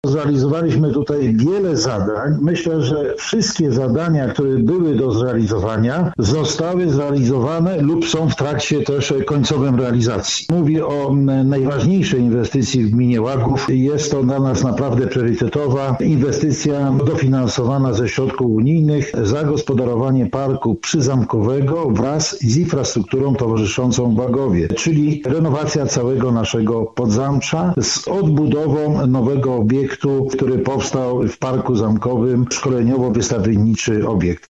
Zrealizowaliśmy tutaj wiele zadań. Myślę, że wszystkie zadania, które były do zrealizowania, zostały zrealizowane lub są w trakcie też końcowym realizacji. Mówię o najważniejszej inwestycji w gminie Łaków. Jest to dla nas naprawdę priorytetowa inwestycja dofinansowana ze środków unijnych, zagospodarowanie parku przyzamkowego wraz z infrastrukturą towarzyszącą w Łagowie, czyli renowacja całego naszego podzamcza z odbudową nowego obiektu, który powstał w Parku Zamkowym, szkoleniowo-wystawienniczy obiekt.